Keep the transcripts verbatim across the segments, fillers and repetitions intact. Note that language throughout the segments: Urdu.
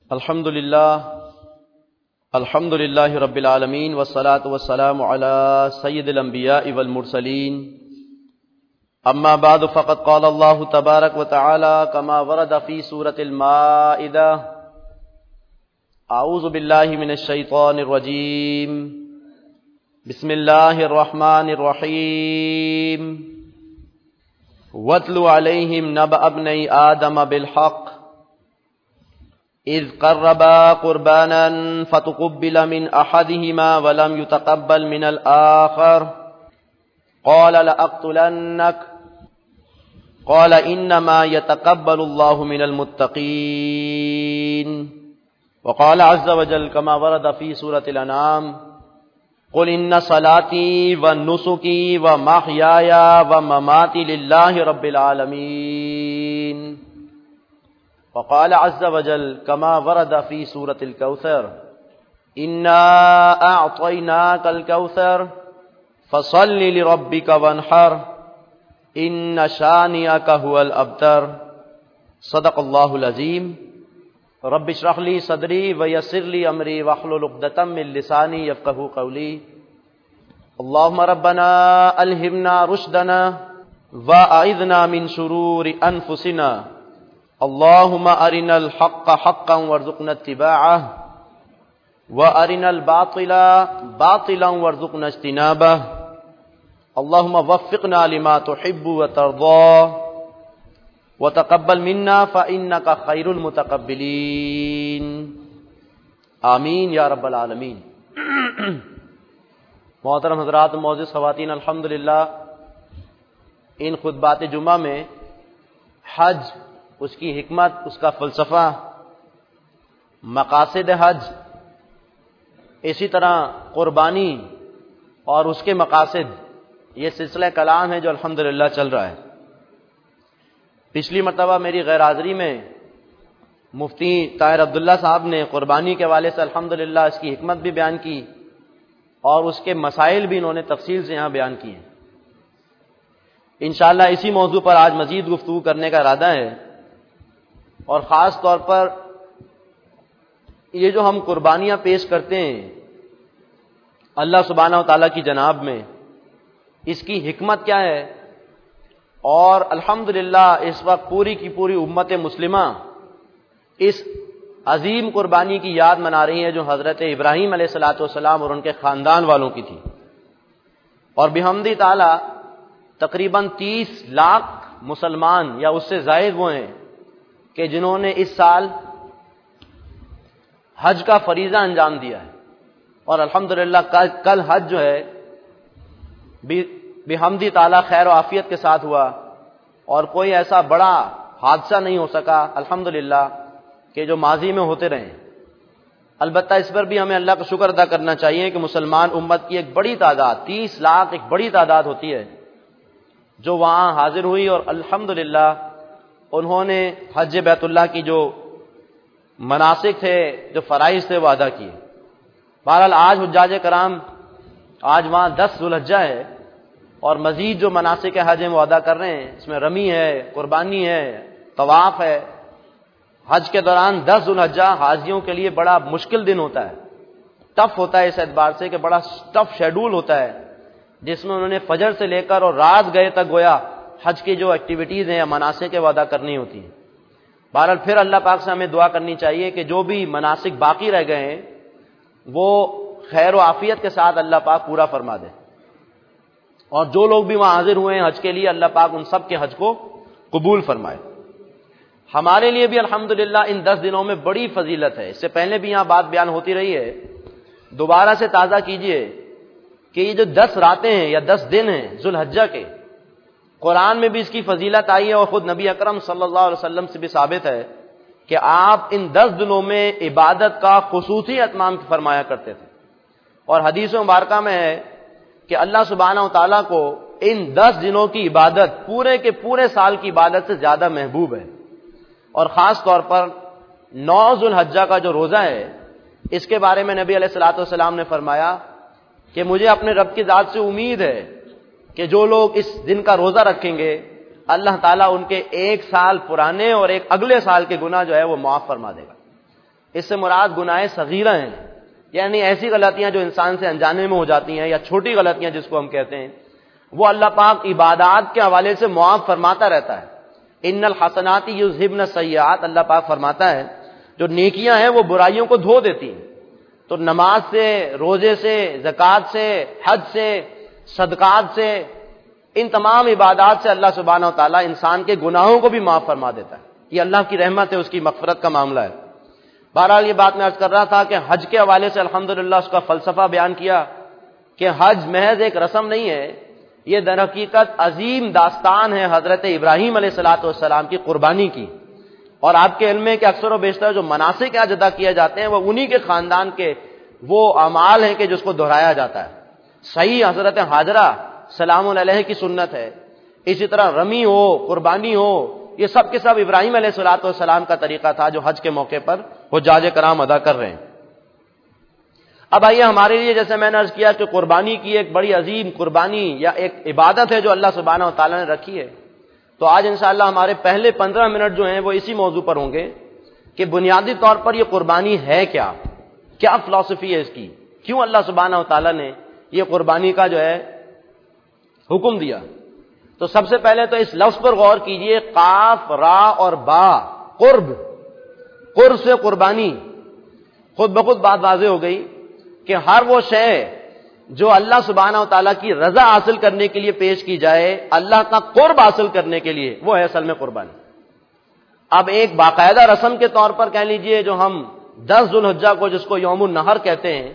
الحمد للہ الحمد للہ رب العالمین والصلاة والسلام علی سید الانبیاء والمرسلین اما بعد فقد قال اللہ تبارک وتعالی کما ورد فی سورة المائدہ اعوذ باللہ من الشیطان الرجیم بسم اللہ الرحمن الرحیم واتل علیہم نبأ ابنی آدم بالحق اذ قربا قربانا فتقبل من احدهما ولم يتقبل من الاخر قال لأقتلنك قال انما يتقبل الله من المتقين وقال عز وجل كما ورد في سورة الانعام قل ان صلاتي ونسكي ومحياي ومماتي لله رب العالمين وقال عز وجل كما ورد في سورة الكوثر إنا أعطيناك الكوثر فصل لربك وانحر إن شانئك هو الأبتر صدق الله العظيم رب اشرح لي صدري ويسر لي أمري واحلل عقدة من لساني يفقهوا قولي اللهم ربنا ألهمنا رشدنا وأعذنا من شرور أنفسنا اللهم أرنا الحق حقا وارزقنا اتباعه وأرنا الباطل باطلا وارزقنا اجتنابه اللهم وفقنا لما تحب وترضى وتقبل منا فإنك خير المتقبلين آمین یا رب العالمین۔ محترم حضرات، معزز خواتین، الحمدللہ ان خطبات جمعہ میں حج، اس کی حکمت، اس کا فلسفہ، مقاصد حج، اسی طرح قربانی اور اس کے مقاصد، یہ سلسلہ کلام ہے جو الحمدللہ چل رہا ہے۔ پچھلی مرتبہ میری غیر حاضری میں مفتی طاہر عبداللہ صاحب نے قربانی کے حوالے سے الحمدللہ اس کی حکمت بھی بیان کی اور اس کے مسائل بھی انہوں نے تفصیل سے یہاں بیان کیے ہیں۔ انشاءاللہ اسی موضوع پر آج مزید گفتگو کرنے کا ارادہ ہے، اور خاص طور پر یہ جو ہم قربانیاں پیش کرتے ہیں اللہ سبحانہ و تعالیٰ کی جناب میں، اس کی حکمت کیا ہے، اور الحمدللہ اس وقت پوری کی پوری امت مسلمہ اس عظیم قربانی کی یاد منا رہی ہے جو حضرت ابراہیم علیہ الصلوۃ والسلام اور ان کے خاندان والوں کی تھی، اور بحمد تعالیٰ تقریباً تیس لاکھ مسلمان یا اس سے زائد وہ ہیں کہ جنہوں نے اس سال حج کا فریضہ انجام دیا ہے، اور الحمدللہ کل حج جو ہے بحمد تعالیٰ خیر و عافیت کے ساتھ ہوا، اور کوئی ایسا بڑا حادثہ نہیں ہو سکا الحمدللہ کہ جو ماضی میں ہوتے رہے۔ البتہ اس پر بھی ہمیں اللہ کا شکر ادا کرنا چاہیے کہ مسلمان امت کی ایک بڑی تعداد، تیس لاکھ ایک بڑی تعداد ہوتی ہے جو وہاں حاضر ہوئی، اور الحمدللہ انہوں نے حج بیت اللہ کی جو مناسک تھے، جو فرائض تھے، وہ ادا کیے۔ بہرحال آج حجاج کرام، آج وہاں دس ذوالحجہ ہے، اور مزید جو مناسک حج ہیں وہ ادا کر رہے ہیں۔ اس میں رمی ہے، قربانی ہے، طواف ہے۔ حج کے دوران دس ذوالحجہ حاجیوں کے لیے بڑا مشکل دن ہوتا ہے، ٹف ہوتا ہے، اس اعتبار سے کہ بڑا ٹف شیڈول ہوتا ہے جس میں انہوں نے فجر سے لے کر اور رات گئے تک گویا حج کی جو ایکٹیویٹیز ہیں یا مناسک وہ ادا کرنی ہوتی ہیں۔ بہرحال پھر اللہ پاک سے ہمیں دعا کرنی چاہیے کہ جو بھی مناسک باقی رہ گئے ہیں وہ خیر و عافیت کے ساتھ اللہ پاک پورا فرما دے، اور جو لوگ بھی وہاں حاضر ہوئے ہیں حج کے لیے اللہ پاک ان سب کے حج کو قبول فرمائے۔ ہمارے لیے بھی الحمدللہ ان دس دنوں میں بڑی فضیلت ہے، اس سے پہلے بھی یہاں بات بیان ہوتی رہی ہے، دوبارہ سے تازہ کیجئے کہ یہ جو دس راتیں ہیں یا دس دن ہیں ذوالحجہ کے، قرآن میں بھی اس کی فضیلت آئی ہے، اور خود نبی اکرم صلی اللہ علیہ وسلم سے بھی ثابت ہے کہ آپ ان دس دنوں میں عبادت کا خصوصی اہتمام فرمایا کرتے تھے، اور حدیث مبارکہ میں ہے کہ اللہ سبحانہ و تعالیٰ کو ان دس دنوں کی عبادت پورے کے پورے سال کی عبادت سے زیادہ محبوب ہے، اور خاص طور پر نو ذوالحجہ کا جو روزہ ہے اس کے بارے میں نبی علیہ الصلوۃ والسلام نے فرمایا کہ مجھے اپنے رب کی ذات سے امید ہے کہ جو لوگ اس دن کا روزہ رکھیں گے اللہ تعالیٰ ان کے ایک سال پرانے اور ایک اگلے سال کے گناہ جو ہے وہ معاف فرما دے گا۔ اس سے مراد گناہ صغیرہ ہیں، یعنی ایسی غلطیاں جو انسان سے انجانے میں ہو جاتی ہیں، یا چھوٹی غلطیاں جس کو ہم کہتے ہیں، وہ اللہ پاک عبادات کے حوالے سے معاف فرماتا رہتا ہے۔ ان الحسنات یذہبن السیئات، اللہ پاک فرماتا ہے جو نیکیاں ہیں وہ برائیوں کو دھو دیتی ہیں۔ تو نماز سے، روزے سے، زکوٰۃ سے، حج سے، صدقات سے، ان تمام عبادات سے اللہ سبحانہ و تعالیٰ انسان کے گناہوں کو بھی معاف فرما دیتا ہے۔ یہ اللہ کی رحمت ہے، اس کی مغفرت کا معاملہ ہے۔ بہرحال یہ بات میں عرض کر رہا تھا کہ حج کے حوالے سے الحمدللہ اس کا فلسفہ بیان کیا کہ حج محض ایک رسم نہیں ہے، یہ در حقیقت عظیم داستان ہے حضرت ابراہیم علیہ الصلوۃ والسلام کی قربانی کی۔ اور آپ کے علم میں کہ اکثر و بیشتر جو مناسک حج ادا کیے جاتے ہیں وہ انہی کے خاندان کے وہ اعمال ہیں کہ جس کو دہرایا جاتا ہے۔ صحیح حضرت حاجرہ سلام علیہ کی سنت ہے، اسی طرح رمی ہو، قربانی ہو، یہ سب کے سب ابراہیم علیہ الصلوۃ والسلام کا طریقہ تھا جو حج کے موقع پر حجاج کرام ادا کر رہے ہیں۔ اب آئیے ہمارے لیے، جیسے میں نے عرض کیا کہ قربانی کی ایک بڑی عظیم قربانی یا ایک عبادت ہے جو اللہ سبحانہ و تعالیٰ نے رکھی ہے، تو آج انشاءاللہ ہمارے پہلے پندرہ منٹ جو ہیں وہ اسی موضوع پر ہوں گے کہ بنیادی طور پر یہ قربانی ہے کیا، کیا فلسفی ہے اس کی، کیوں اللہ سبحانہ و تعالیٰ نے یہ قربانی کا جو ہے حکم دیا۔ تو سب سے پہلے تو اس لفظ پر غور کیجئے، قاف، را اور با، قرب، قرب سے قربانی، خود بخود بات واضح ہو گئی کہ ہر وہ شے جو اللہ سبحانہ و تعالیٰ کی رضا حاصل کرنے کے لیے پیش کی جائے، اللہ کا قرب حاصل کرنے کے لیے، وہ ہے اصل میں قربانی۔ اب ایک باقاعدہ رسم کے طور پر کہہ لیجئے جو ہم دس ذو الحجہ کو جس کو یوم النحر کہتے ہیں،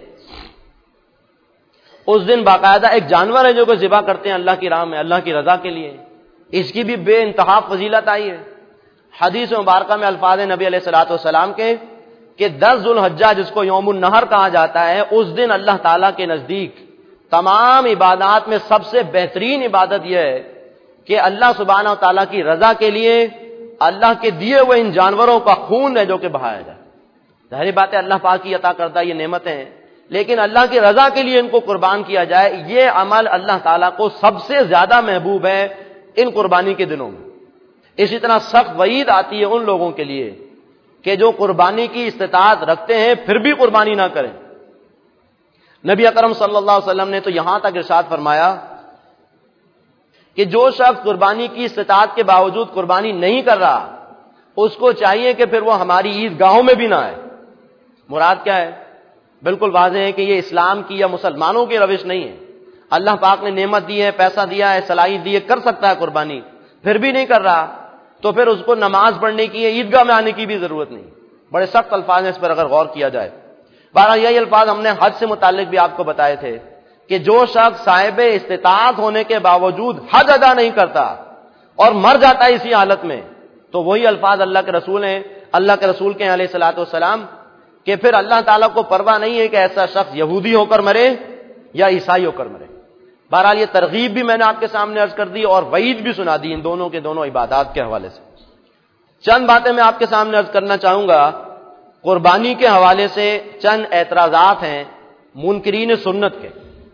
اس دن باقاعدہ ایک جانور ہے جو کہ ذبح کرتے ہیں اللہ کی راہ میں، اللہ کی رضا کے لیے، اس کی بھی بے انتہا فضیلت آئی ہے۔ حدیث مبارکہ میں الفاظ نبی علیہ الصلوۃ والسلام کے کہ دس ذو الحجہ جس کو یوم النحر کہا جاتا ہے، اس دن اللہ تعالیٰ کے نزدیک تمام عبادات میں سب سے بہترین عبادت یہ ہے کہ اللہ سبحانہ و تعالیٰ کی رضا کے لیے اللہ کے دیے ہوئے ان جانوروں کا خون ہے جو کہ بہایا جائے۔ ظاہر بات ہے اللہ پاک کی عطا کردہ یہ نعمتیں ہیں، لیکن اللہ کی رضا کے لیے ان کو قربان کیا جائے، یہ عمل اللہ تعالیٰ کو سب سے زیادہ محبوب ہے ان قربانی کے دنوں میں۔ اسی طرح سخت وعید آتی ہے ان لوگوں کے لیے کہ جو قربانی کی استطاعت رکھتے ہیں پھر بھی قربانی نہ کریں۔ نبی اکرم صلی اللہ علیہ وسلم نے تو یہاں تک ارشاد فرمایا کہ جو شخص قربانی کی استطاعت کے باوجود قربانی نہیں کر رہا، اس کو چاہیے کہ پھر وہ ہماری عید گاہوں میں بھی نہ آئے۔ مراد کیا ہے؟ بالکل واضح ہے کہ یہ اسلام کی یا مسلمانوں کی روش نہیں ہے۔ اللہ پاک نے نعمت دی ہے، پیسہ دیا ہے، صلاحیت دی ہے، کر سکتا ہے قربانی، پھر بھی نہیں کر رہا تو پھر اس کو نماز پڑھنے کی یا عیدگاہ میں آنے کی بھی ضرورت نہیں۔ بڑے سخت الفاظ ہیں اس پر اگر غور کیا جائے۔ بہرحال یہی الفاظ ہم نے حج سے متعلق بھی آپ کو بتائے تھے کہ جو شخص صاحب استطاعت ہونے کے باوجود حج ادا نہیں کرتا اور مر جاتا ہے اسی حالت میں، تو وہی الفاظ اللہ کے رسول ہیں، اللہ کے رسول کے علیہ الصلوۃ والسلام، کہ پھر اللہ تعالیٰ کو پرواہ نہیں ہے کہ ایسا شخص یہودی ہو کر مرے یا عیسائی ہو کر مرے۔ بہرحال یہ ترغیب بھی میں نے آپ کے سامنے عرض کر دی اور وعید بھی سنا دی ان دونوں کے دونوں عبادات کے حوالے سے۔ چند باتیں میں آپ کے سامنے عرض کرنا چاہوں گا قربانی کے حوالے سے۔ چند اعتراضات ہیں منکرین سنت کے۔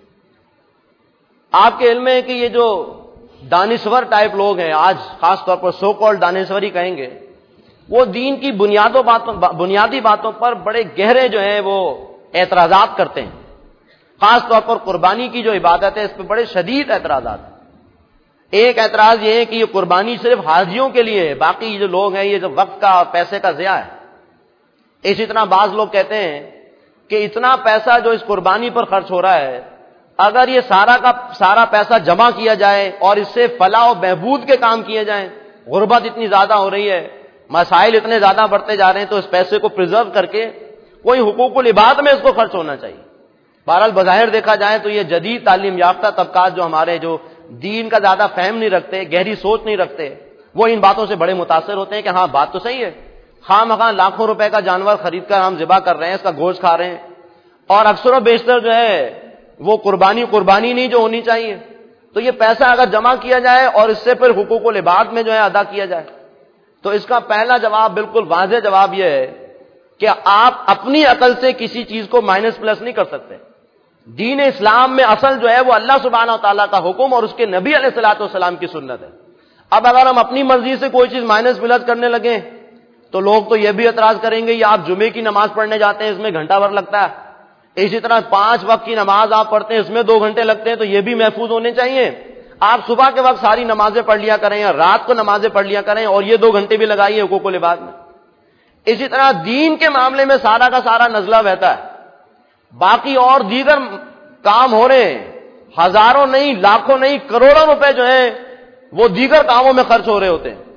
آپ کے علم میں ہے کہ یہ جو دانشور ٹائپ لوگ ہیں آج، خاص طور پر سو کال دانشوری کہیں گے، وہ دین کی بنیادوں باتوں بنیادی باتوں پر بڑے گہرے جو ہیں وہ اعتراضات کرتے ہیں۔ خاص طور پر قربانی کی جو عبادت ہے اس پہ بڑے شدید اعتراضات ہیں۔ ایک اعتراض یہ ہے کہ یہ قربانی صرف حاجیوں کے لیے ہے، باقی جو لوگ ہیں یہ جو وقت کا اور پیسے کا ضیاع ہے۔ اسی طرح بعض لوگ کہتے ہیں کہ اتنا پیسہ جو اس قربانی پر خرچ ہو رہا ہے، اگر یہ سارا کا سارا پیسہ جمع کیا جائے اور اس سے فلاح و بہبود کے کام کیے جائیں، غربت اتنی زیادہ ہو رہی ہے، مسائل اتنے زیادہ بڑھتے جا رہے ہیں، تو اس پیسے کو پریزرو کر کے کوئی حقوق العباد میں اس کو خرچ ہونا چاہیے۔ بہرحال بظاہر دیکھا جائے تو یہ جدید تعلیم یافتہ طبقات جو ہمارے جو دین کا زیادہ فہم نہیں رکھتے، گہری سوچ نہیں رکھتے، وہ ان باتوں سے بڑے متاثر ہوتے ہیں کہ ہاں بات تو صحیح ہے، خواہ مخواہ لاکھوں روپے کا جانور خرید کر ہم ذبح کر رہے ہیں، اس کا گوشت کھا رہے ہیں، اور اکثر و بیشتر جو ہے وہ قربانی قربانی نہیں جو ہونی چاہیے۔ تو یہ پیسہ اگر جمع کیا جائے اور اس سے پھر حقوق العباد میں جو ہے ادا کیا جائے، تو اس کا پہلا جواب بالکل واضح جواب یہ ہے کہ آپ اپنی عقل سے کسی چیز کو مائنس پلس نہیں کر سکتے۔ دین اسلام میں اصل جو ہے وہ اللہ سبحانہ و تعالیٰ کا حکم اور اس کے نبی علیہ الصلوۃ والسلام کی سنت ہے۔ اب اگر ہم اپنی مرضی سے کوئی چیز مائنس پلس کرنے لگیں تو لوگ تو یہ بھی اعتراض کریں گے یہ آپ جمعے کی نماز پڑھنے جاتے ہیں اس میں گھنٹہ بھر لگتا ہے، اسی طرح پانچ وقت کی نماز آپ پڑھتے ہیں اس میں دو گھنٹے لگتے ہیں، تو یہ بھی محفوظ ہونے چاہیے۔ آپ صبح کے وقت ساری نمازیں پڑھ لیا کریں یا رات کو نمازیں پڑھ لیا کریں اور یہ دو گھنٹے بھی لگائیے حقوق العباد میں۔ اسی طرح دین کے معاملے میں سارا کا سارا نزلہ بہتا ہے، باقی اور دیگر کام ہو رہے ہیں، ہزاروں نہیں، لاکھوں نہیں، کروڑوں روپے جو ہیں وہ دیگر کاموں میں خرچ ہو رہے ہوتے ہیں،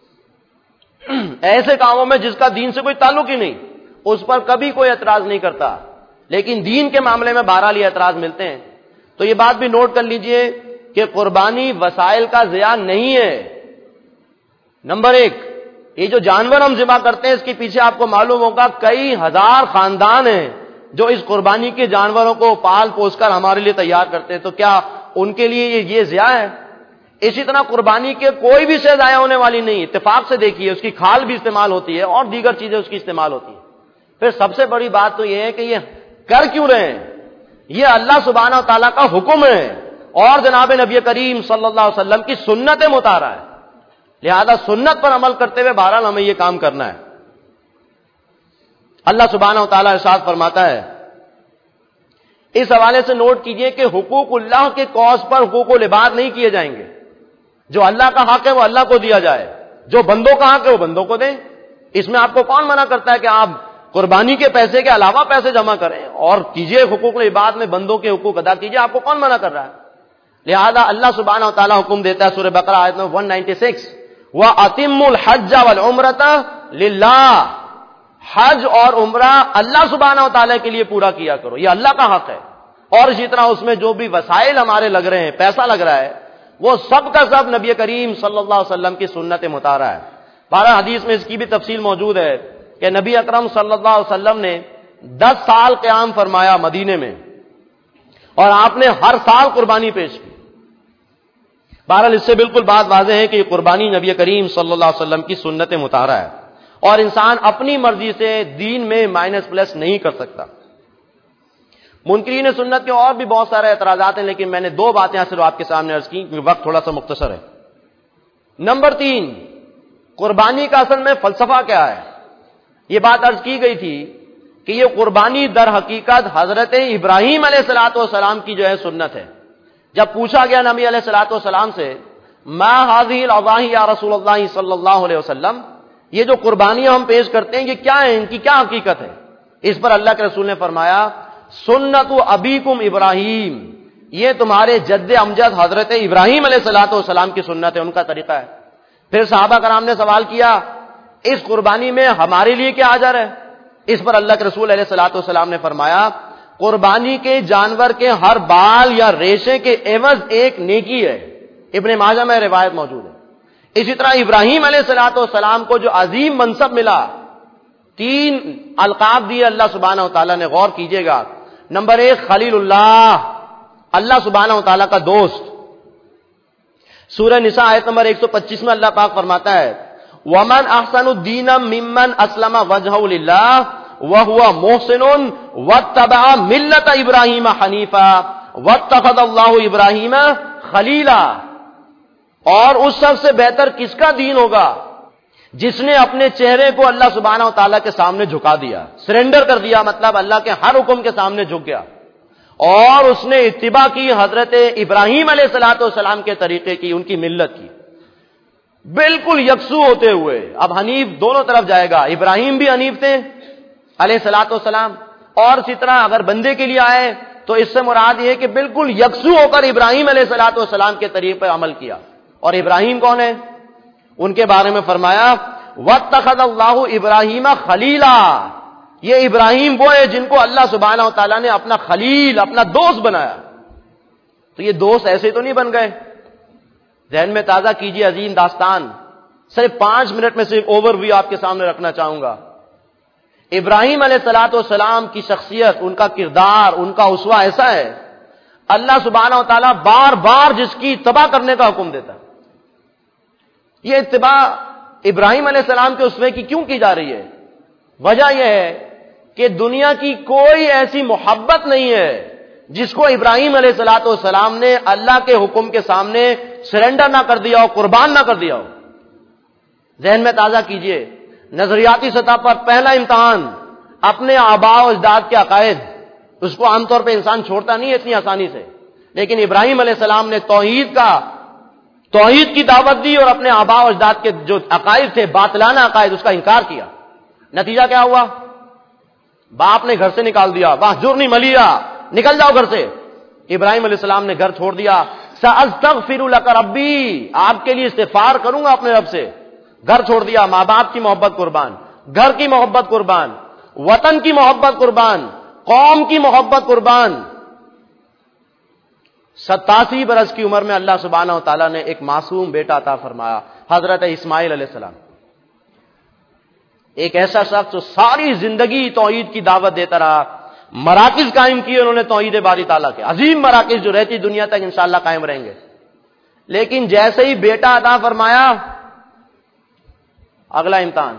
ایسے کاموں میں جس کا دین سے کوئی تعلق ہی نہیں، اس پر کبھی کوئی اعتراض نہیں کرتا، لیکن دین کے معاملے میں بہرحال یہ اعتراض ملتے ہیں۔ تو یہ بات بھی نوٹ کر لیجئے کہ قربانی وسائل کا ضیاع نہیں ہے۔ نمبر ایک، یہ جو جانور ہم ذبح کرتے ہیں اس کے پیچھے آپ کو معلوم ہوگا کئی ہزار خاندان ہیں جو اس قربانی کے جانوروں کو پال پوس کر ہمارے لیے تیار کرتے ہیں، تو کیا ان کے لیے یہ یہ ضیاع ہے؟ اسی طرح قربانی کے کوئی بھی شے ضائع ہونے والی نہیں، اتفاق سے دیکھیے اس کی کھال بھی استعمال ہوتی ہے اور دیگر چیزیں اس کی استعمال ہوتی ہیں۔ پھر سب سے بڑی بات تو یہ ہے کہ یہ کر کیوں رہے ہیں؟ یہ اللہ سبحانہ و تعالیٰ کا حکم ہے اور جناب نبی کریم صلی اللہ علیہ وسلم کی سنت مطالعہ ہے، لہذا سنت پر عمل کرتے ہوئے بہرحال ہمیں یہ کام کرنا ہے۔ اللہ سبحانہ و تعالیٰ ارشاد فرماتا ہے، اس حوالے سے نوٹ کیجئے کہ حقوق اللہ کے کوس پر حقوق العباد نہیں کیے جائیں گے، جو اللہ کا حق ہے وہ اللہ کو دیا جائے، جو بندوں کا حق ہے وہ بندوں کو دیں۔ اس میں آپ کو کون منع کرتا ہے کہ آپ قربانی کے پیسے کے علاوہ پیسے جمع کریں اور کیجئے حقوق العباد میں بندوں کے حقوق ادا کیجئے؟ آپ کو کون منع کر رہا ہے؟ لہذا اللہ سبحانہ و تعالیٰ حکم دیتا ہے سورہ بقرہ آیت نمبر ایک سو ننانوے، وَأَتِمُّ الْحَجَّ وَالْعُمْرَةَ لِلَّهِ، حج اور عمرہ اللہ سبحانہ و تعالیٰ کے لیے پورا کیا کرو، یہ اللہ کا حق ہے۔ اور اسی طرح اس میں جو بھی وسائل ہمارے لگ رہے ہیں، پیسہ لگ رہا ہے، وہ سب کا سب نبی کریم صلی اللہ علیہ وسلم کی سنت مطالعہ ہے۔ بارہ حدیث میں اس کی بھی تفصیل موجود ہے کہ نبی اکرم صلی اللہ علیہ وسلم نے دس سال قیام فرمایا مدینے میں اور آپ نے ہر سال قربانی پیش کی۔ بہرحال اس سے بالکل بات واضح ہے کہ یہ قربانی نبی کریم صلی اللہ علیہ وسلم کی سنت مطالعہ ہے اور انسان اپنی مرضی سے دین میں مائنس پلس نہیں کر سکتا۔ منکرین سنت کے اور بھی بہت سارے اعتراضات ہیں، لیکن میں نے دو باتیں یہاں صرف آپ کے سامنے عرض کی کیونکہ وقت تھوڑا سا مختصر ہے۔ نمبر تین، قربانی کا اصل میں فلسفہ کیا ہے؟ یہ بات عرض کی گئی تھی کہ یہ قربانی در حقیقت حضرت ابراہیم علیہ الصلوۃ والسلام کی جو ہے سنت ہے۔ جب پوچھا گیا نبی علیہ الصلوۃ والسلام سے ما هذه الاضاحی یا رسول اللہ صلی اللہ علیہ وسلم، یہ جو قربانیاں ہم پیش کرتے ہیں یہ کیا ہیں، ان کی کیا حقیقت ہے؟ اس پر اللہ کے رسول نے فرمایا سنت ابیکم ابراہیم، یہ تمہارے جد امجد حضرت ابراہیم علیہ الصلوۃ والسلام کی سنت ہے، ان کا طریقہ ہے۔ پھر صحابہ کرام نے سوال کیا اس قربانی میں ہمارے لیے کیا اجر ہے؟ اس پر اللہ کے رسول علیہ الصلوۃ والسلام نے فرمایا قربانی کے جانور کے ہر بال یا ریشے کے عوض ایک نیکی ہے، ابن ماجہ میں روایت موجود ہے۔ اسی طرح ابراہیم علیہ الصلوۃ والسلام کو جو عظیم منصب ملا، تین القاب دیے اللہ سبحانہ و تعالیٰ نے، غور کیجئے گا۔ نمبر ایک خلیل اللہ، اللہ سبحانہ و تعالیٰ کا دوست۔ سورہ نساء آیت نمبر ایک سو پچیس میں اللہ پاک فرماتا ہے وَمَنْ أَحْسَنُ دِينًا مِّمَّنْ أَسْلَمَ وَجْهَهُ لِلَّهِ وَهُوَ مُحْسِنٌ وَاتَّبَعَ مِلَّةَ إِبْرَاهِيمَ حَنِيفًا وَاتَّخَذَ اللَّهُ إِبْرَاهِيمَ خَلِيلًا، اور اس سب سے بہتر کس کا دین ہوگا جس نے اپنے چہرے کو اللہ سبحانہ و تعالیٰ کے سامنے جھکا دیا، سرنڈر کر دیا، مطلب اللہ کے ہر حکم کے سامنے جھک گیا، اور اس نے اتباع کی حضرت ابراہیم علیہ الصلوۃ والسلام کے طریقے کی، ان کی ملت کی، بالکل یکسو ہوتے ہوئے۔ اب حنیف دونوں طرف جائے گا، ابراہیم بھی حنیف تھے علیہ الصلوۃ والسلام، اور اسی طرح اگر بندے کے لیے آئے تو اس سے مراد یہ ہے کہ بالکل یکسو ہو کر ابراہیم علیہ الصلوۃ والسلام کے طریقے پر عمل کیا۔ اور ابراہیم کون ہے؟ ان کے بارے میں فرمایا وَاتَّخَذَ اللَّهُ إِبْرَاهِيمَ خَلِيلًا، یہ ابراہیم وہ ہے جن کو اللہ سبحانہ و تعالیٰ نے اپنا خلیل، اپنا دوست بنایا۔ تو یہ دوست ایسے تو نہیں بن گئے، ذہن میں تازہ کیجیے عظیم داستان، صرف پانچ منٹ میں صرف اوور ویو آپ کے سامنے رکھنا چاہوں گا۔ ابراہیم علیہ الصلوۃ والسلام کی شخصیت، ان کا کردار، ان کا اسوہ ایسا ہے، اللہ سبحانہ و تعالیٰ بار بار جس کی اتباع کرنے کا حکم دیتا ہے۔ یہ اتباع ابراہیم علیہ السلام کے اسوے کی کیوں کی جا رہی ہے؟ وجہ یہ ہے کہ دنیا کی کوئی ایسی محبت نہیں ہے جس کو ابراہیم علیہ الصلوۃ والسلام نے اللہ کے حکم کے سامنے سرنڈر نہ کر دیا ہو، قربان نہ کر دیا ہو۔ ذہن میں تازہ کیجئے، نظریاتی سطح پر پہلا امتحان اپنے آباء و اجداد کے عقائد، اس کو عام طور پہ انسان چھوڑتا نہیں ہے اتنی آسانی سے، لیکن ابراہیم علیہ السلام نے توحید کا توحید کی دعوت دی اور اپنے آباء و اجداد کے جو عقائد تھے، باطلانہ عقائد، اس کا انکار کیا۔ نتیجہ کیا ہوا؟ باپ نے گھر سے نکال دیا، واہجرنی ملیہ، نکل جاؤ گھر سے۔ ابراہیم علیہ السلام نے گھر چھوڑ دیا۔ سأستغفر لک ربی، آپ کے لیے استغفار کروں گا اپنے رب سے۔ گھر چھوڑ دیا، ماں باپ کی محبت قربان، گھر کی محبت قربان، وطن کی محبت قربان، قوم کی محبت قربان۔ ستاسی برس کی عمر میں اللہ سبحانہ و تعالیٰ نے ایک معصوم بیٹا عطا فرمایا، حضرت اسماعیل علیہ السلام۔ ایک ایسا شخص جو ساری زندگی توحید کی دعوت دیتا رہا، مراکز قائم کیے انہوں نے توحید باری تعالیٰ کے، عظیم مراکز جو رہتی دنیا تک انشاءاللہ قائم رہیں گے۔ لیکن جیسے ہی بیٹا عطا فرمایا، اگلا امتحان،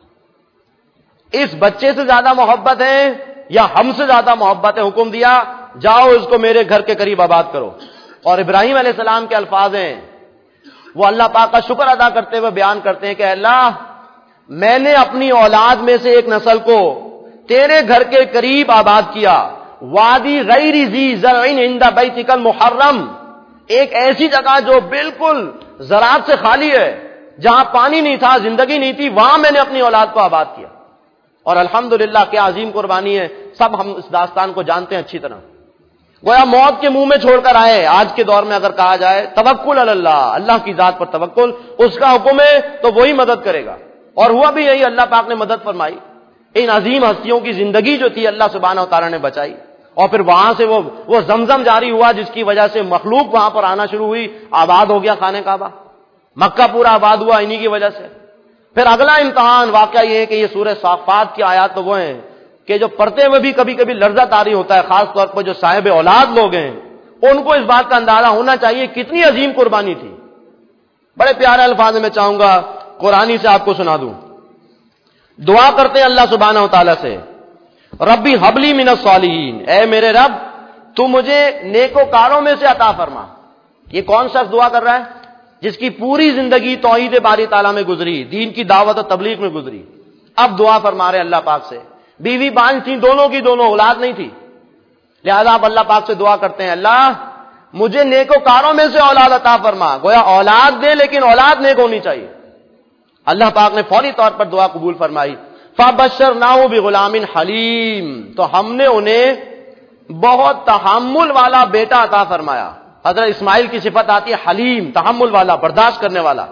اس بچے سے زیادہ محبت ہے یا ہم سے زیادہ محبت ہے؟ حکم دیا جاؤ اس کو میرے گھر کے قریب آباد کرو۔ اور ابراہیم علیہ السلام کے الفاظ ہیں، وہ اللہ پاک کا شکر ادا کرتے ہوئے بیان کرتے ہیں کہ اللہ، میں نے اپنی اولاد میں سے ایک نسل کو تیرے گھر کے قریب آباد کیا، وادی غیر ذی زرع عند بیتک المحرم، ایک ایسی جگہ جو بالکل زراعت سے خالی ہے، جہاں پانی نہیں تھا، زندگی نہیں تھی، وہاں میں نے اپنی اولاد کو آباد کیا۔ اور الحمدللہ کیا عظیم قربانی ہے، سب ہم اس داستان کو جانتے ہیں اچھی طرح۔ گویا موت کے منہ میں چھوڑ کر آئے۔ آج کے دور میں اگر کہا جائے توکل علی اللہ، اللہ کی ذات پر توکل، اس کا حکم ہے تو وہی مدد کرے گا، اور ہوا بھی یہی، اللہ پاک نے مدد فرمائی۔ ان عظیم ہستیوں کی زندگی جو تھی اللہ سبحانہ و تعالیٰ نے بچائی، اور پھر وہاں سے وہ وہ زمزم جاری ہوا جس کی وجہ سے مخلوق وہاں پر آنا شروع ہوئی، آباد ہو گیا خانہ کعبہ، مکہ پورا آباد ہوا انہی کی وجہ سے۔ پھر اگلا امتحان واقعہ یہ ہے کہ یہ سورہ صافات کی آیات تو وہ ہیں کہ جو پڑھتے ہوئے بھی کبھی کبھی لرزہ طاری ہوتا ہے، خاص طور پر جو صاحب اولاد لوگ ہیں ان کو اس بات کا اندازہ ہونا چاہیے کتنی عظیم قربانی تھی۔ بڑے پیارے الفاظ میں چاہوں گا قرآنی سے آپ کو سنا دوں۔ دعا کرتے ہیں اللہ سبحانہ و تعالیٰ سے، ربی حبلی من الصالحین، اے میرے رب تو مجھے نیکوکاروں میں سے عطا فرما۔ یہ کون شخص دعا کر رہا ہے؟ جس کی پوری زندگی توحید باری تعالیٰ میں گزری، دین کی دعوت و تبلیغ میں گزری۔ اب دعا فرما رہے اللہ پاک سے، بیوی بانج تھی، دونوں کی دونوں، اولاد نہیں تھی، لہذا آپ اللہ پاک سے دعا کرتے ہیں، اللہ مجھے نیکوکاروں میں سے اولاد عطا فرما۔ گویا اولاد دے لیکن اولاد نیک ہونی چاہیے۔ اللہ پاک نے فوری طور پر دعا قبول فرمائی۔ فَبَشَّرْنَاهُ بِغُلَامٍ حَلِيمٍ، تو ہم نے انہیں بہت تحمل والا بیٹا عطا فرمایا۔ حضرت اسماعیل کی صفت آتی ہے حلیم، تحمل والا، برداشت کرنے والا۔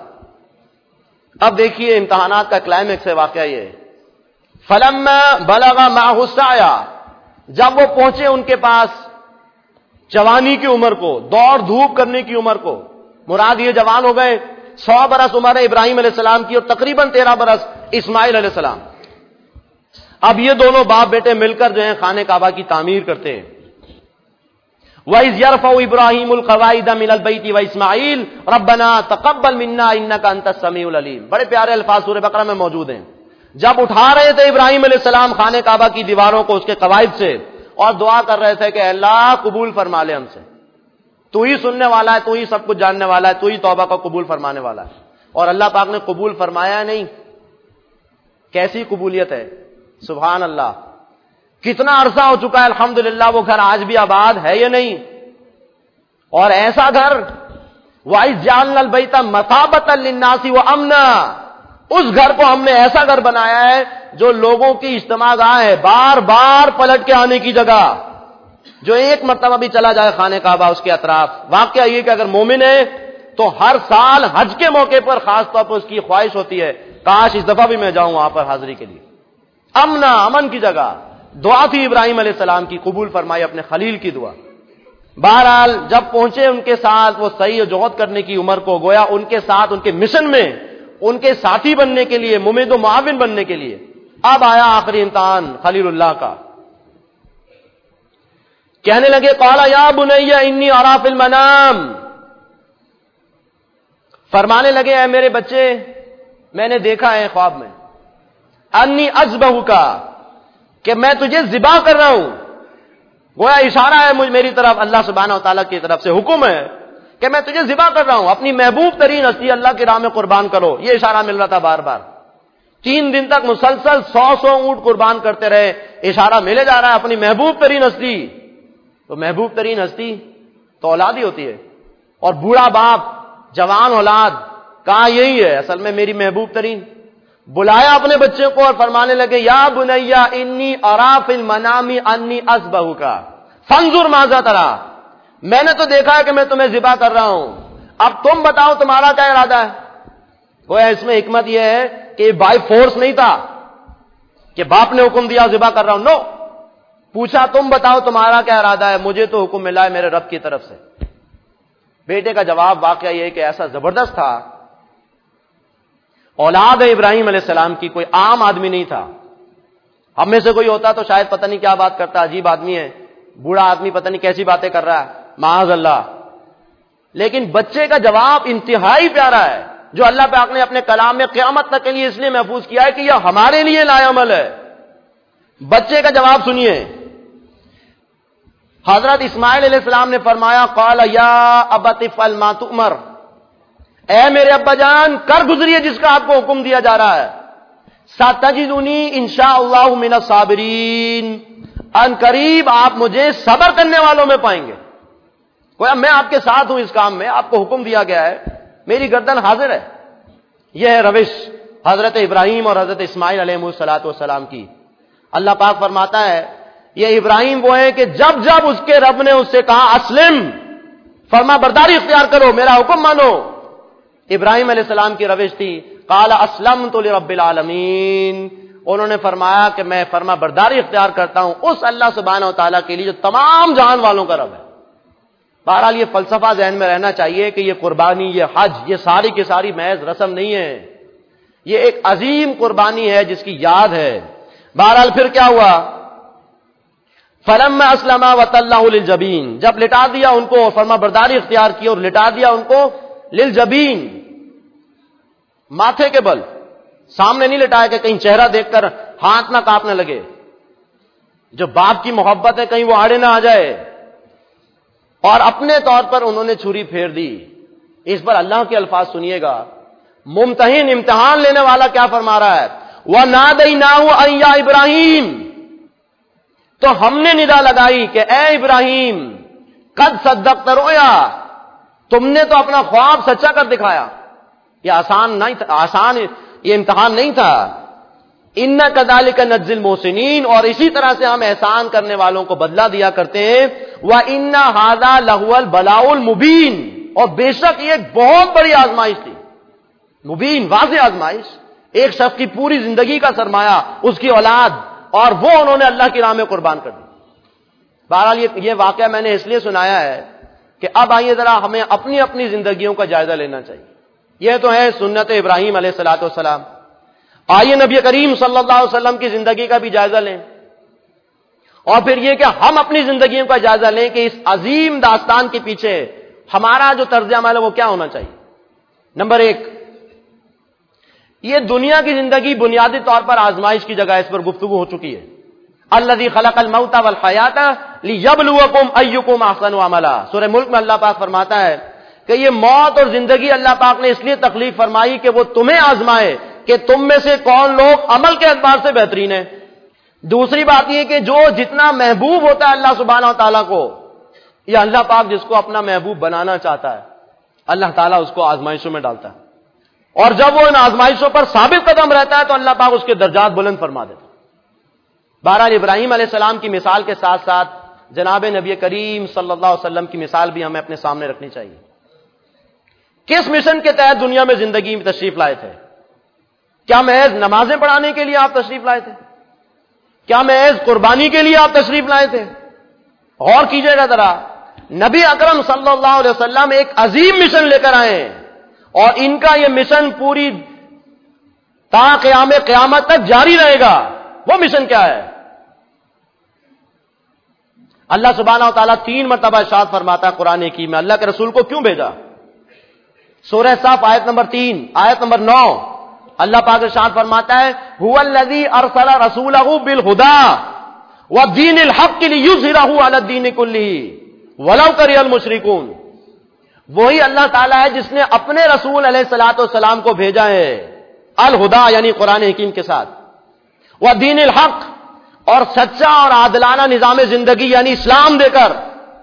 اب دیکھیے امتحانات کا کلائمیکس ہے واقعہ یہ، فَلَمَّا بَلَغَ مَعَهُ السَّعْيَ، جب وہ پہنچے ان کے پاس جوانی کی عمر کو، دوڑ دھوپ کرنے کی عمر کو، مراد یہ جوان ہو گئے، سو برس عمر ہے ابراہیم علیہ السلام کی اور تقریباً تیرہ برس اسماعیل علیہ السلام۔ اب یہ دونوں باپ بیٹے مل کر جو ہیں خانہ کعبہ کی تعمیر کرتے ہیں۔ وَإِذْ يَرْفَعُ إِبْرَاهِيمُ الْقَوَاعِدَ مِنَ الْبَيْتِ وَإِسْمَاعِيلُ رَبَّنَا تَقَبَّلْ مِنَّا إِنَّكَ أَنْتَ السَّمِيعُ الْعَلِيمُ، بڑے پیارے الفاظ سورہ بقرہ میں موجود ہیں۔ جب اٹھا رہے تھے ابراہیم علیہ السلام خانہ کعبہ کی دیواروں کو اس کے قواعد سے، اور دعا کر رہے تھے کہ اللہ قبول فرما لے ہم سے، تو ہی سننے والا ہے، تو ہی سب کچھ جاننے والا ہے، تو ہی توبہ کو قبول فرمانے والا ہے۔ اور اللہ پاک نے قبول فرمایا نہیں، کیسی قبولیت ہے، سبحان اللہ۔ کتنا عرصہ ہو چکا ہے الحمدللہ، وہ گھر آج بھی آباد ہے یا نہیں؟ اور ایسا گھر، وَإِذْ جَعَلْنَا الْبَيْتَ مَثَابَةً لِلنَّاسِ وَأَمْنًا، اس گھر کو ہم نے ایسا گھر بنایا ہے جو لوگوں کی اجتماع گاہ ہے، بار بار پلٹ کے آنے کی جگہ، جو ایک مرتبہ بھی چلا جائے خانہ کعبہ اس کے اطراف۔ واقعہ یہ کہ اگر مومن ہے تو ہر سال حج کے موقع پر خاص طور پر اس کی خواہش ہوتی ہے کاش اس دفعہ بھی میں جاؤں وہاں پر حاضری کے لیے۔ امنا، امن کی جگہ، دعا تھی ابراہیم علیہ السلام کی، قبول فرمائی اپنے خلیل کی دعا۔ بہرحال جب پہنچے ان کے ساتھ وہ صحیح و جہد کرنے کی عمر کو، گویا ان کے ساتھ ان کے مشن میں ان کے ساتھی بننے کے لیے، ممید و معاون بننے کے لیے، اب آیا آخری امتحان خلیل اللہ کا۔ کہنے لگے قال یا بنی انی اری فی المنام، فرمانے لگے اے میرے بچے میں نے دیکھا ہے خواب میں، انی اذبحک، کہ میں تجھے ذبح کر رہا ہوں۔ گویا اشارہ ہے مجھ میری طرف، اللہ سبحانہ و تعالیٰ کی طرف سے حکم ہے کہ میں تجھے ذبح کر رہا ہوں، اپنی محبوب ترین ہستی اللہ کی راہ میں قربان کرو، یہ اشارہ مل رہا تھا بار بار۔ تین دن تک مسلسل سو سو اونٹ قربان کرتے رہے. اشارہ ملے جا رہا ہے اپنی محبوب ترین ہستی. تو محبوب ترین ہستی تو اولاد ہی ہوتی ہے. اور بوڑھا باپ جوان اولاد کہا یہی ہے اصل میں میری محبوب ترین. بلایا اپنے بچے کو اور فرمانے لگے یا بنیا انی ارا فی المنام انی اذبحک فانظر ماذا ترى. میں نے تو دیکھا ہے کہ میں تمہیں ذبح کر رہا ہوں, اب تم بتاؤ تمہارا کیا ارادہ ہے. گویا اس میں حکمت یہ ہے کہ بائی فورس نہیں تھا کہ باپ نے حکم دیا ذبح کر رہا ہوں. نو, پوچھا تم بتاؤ تمہارا کیا ارادہ ہے, مجھے تو حکم ملا ہے میرے رب کی طرف سے. بیٹے کا جواب واقعہ یہ کہ ایسا زبردست تھا. اولاد ابراہیم علیہ السلام کی کوئی عام آدمی نہیں تھا. ہم میں سے کوئی ہوتا تو شاید پتہ نہیں کیا بات کرتا, عجیب آدمی ہے, بوڑھا آدمی پتہ نہیں کیسی باتیں کر رہا ہے, معاذ اللہ. لیکن بچے کا جواب انتہائی پیارا ہے جو اللہ پاک نے اپنے کلام میں قیامت تک کے لیے اس لیے محفوظ کیا ہے کہ یہ ہمارے لیے لائعمل ہے. بچے کا جواب سنیے. حضرت اسماعیل علیہ السلام نے فرمایا قال یا ابت افعل ما تؤمر, اے میرے ابا جان کر گزریے جس کا آپ کو حکم دیا جا رہا ہے. ستجدنی انشاء اللہ من الصابرین, ان قریب آپ مجھے صبر کرنے والوں میں پائیں گے. گویا میں آپ کے ساتھ ہوں اس کام میں, آپ کو حکم دیا گیا ہے, میری گردن حاضر ہے. یہ ہے روش حضرت ابراہیم اور حضرت اسماعیل علیہ الصلوۃ والسلام کی. اللہ پاک فرماتا ہے یہ ابراہیم وہ ہیں کہ جب جب اس کے رب نے اس سے کہا اسلم, فرما برداری اختیار کرو, میرا حکم مانو, ابراہیم علیہ السلام کی روش تھی قال اسلمت لرب العالمین, انہوں نے فرمایا کہ میں فرما برداری اختیار کرتا ہوں اس اللہ سبحانہ و تعالیٰ کے لیے جو تمام جہان والوں کا رب ہے. بہرحال یہ فلسفہ ذہن میں رہنا چاہیے کہ یہ قربانی, یہ حج, یہ ساری کی ساری محض رسم نہیں ہے, یہ ایک عظیم قربانی ہے جس کی یاد ہے. بہرحال پھر کیا ہوا, فلما اسلم وتلہ للجبین, جب لٹا دیا ان کو, فرما برداری اختیار کی اور لٹا دیا ان کو للجبین, ماتھے کے بل, سامنے نہیں لٹایا کہ کہیں چہرہ دیکھ کر ہاتھ نہ کانپنے لگے. جو باپ کی محبت ہے کہیں وہ آڑے نہ آ جائے. اور اپنے طور پر انہوں نے چھری پھیر دی. اس پر اللہ کے الفاظ سنیے گا, ممتحن امتحان لینے والا کیا فرما رہا ہے, وَنَادَيْنَاهُ أَن يَا إِبْرَاهِيمُ, تو ہم نے ندا لگائی کہ اے ابراہیم قد صدقت رؤیا, تم نے تو اپنا خواب سچا کر دکھایا. یہ آسان نہیں تھا, آسان یہ امتحان نہیں تھا. اِنَّا كَذَلِكَ نَجْزِي الْمُحْسِنِينَ, اور اسی طرح سے ہم احسان کرنے والوں کو بدلہ دیا کرتے ہیں. وَإِنَّ هَذَا لَهُوَ الْبَلَاءُ الْمُبِينُ, اور بے شک یہ ایک بہت بڑی آزمائش تھی. مبین, واضح آزمائش, ایک شخص کی پوری زندگی کا سرمایہ, اس کی اولاد, اور وہ انہوں نے اللہ کی راہ میں قربان کر دی. بہرحال یہ واقعہ میں نے اس لیے سنایا ہے کہ اب آئیے ذرا ہمیں اپنی اپنی زندگیوں کا جائزہ لینا چاہیے. یہ تو ہے سنت ابراہیم علیہ الصلوۃ والسلام. آئیے نبی کریم صلی اللہ علیہ وسلم کی زندگی کا بھی جائزہ لیں, اور پھر یہ کہ ہم اپنی زندگیوں کا جائزہ لیں کہ اس عظیم داستان کے پیچھے ہمارا جو طرز عمل ہے وہ کیا ہونا چاہیے. نمبر ایک, یہ دنیا کی زندگی بنیادی طور پر آزمائش کی جگہ, اس پر گفتگو ہو چکی ہے. الذی خلق الموت والحیات لیبلوکم ایکم احسن عملا, سورہ ملک میں اللہ پاک فرماتا ہے کہ یہ موت اور زندگی اللہ پاک نے اس لیے تخلیق فرمائی کہ وہ تمہیں آزمائے کہ تم میں سے کون لوگ عمل کے اعتبار سے بہترین ہیں. دوسری بات یہ کہ جو جتنا محبوب ہوتا ہے اللہ سبحانہ و تعالیٰ کو, یہ اللہ پاک جس کو اپنا محبوب بنانا چاہتا ہے اللہ تعالیٰ اس کو آزمائشوں میں ڈالتا ہے, اور جب وہ ان آزمائشوں پر ثابت قدم رہتا ہے تو اللہ پاک اس کے درجات بلند فرما دیتا ہے. بہرحال ابراہیم علیہ السلام کی مثال کے ساتھ ساتھ جناب نبی کریم صلی اللہ علیہ وسلم کی مثال بھی ہمیں اپنے سامنے رکھنی چاہیے. کس مشن کے تحت دنیا میں زندگی میں تشریف لائے تھے؟ کیا محض نمازیں پڑھانے کے لیے آپ تشریف لائے تھے؟ کیا محض قربانی کے لیے آپ تشریف لائے تھے؟ غور کیجئے گا ذرا, نبی اکرم صلی اللہ علیہ وسلم ایک عظیم مشن لے کر آئے ہیں, اور ان کا یہ مشن پوری تا قیام قیامت تک جاری رہے گا. وہ مشن کیا ہے؟ اللہ سبحانہ و تعالیٰ تین مرتبہ ارشاد فرماتا ہے قرآن کی میں اللہ کے رسول کو کیوں بھیجا. سورہ صف آیت نمبر تین, آیت نمبر نو, اللہ پاک ارشاد فرماتا ہے هو الذی ارسل رسولہ بالہدی والدین الحق لیظہرہ علی الدین کلہ ولو کرہ المشرکون. وہی اللہ تعالیٰ ہے جس نے اپنے رسول علیہ الصلوۃ والسلام کو بھیجا ہے الہدا یعنی قرآن حکیم کے ساتھ، و دین الحق اور سچا اور عادلانہ نظام زندگی یعنی اسلام دے کر.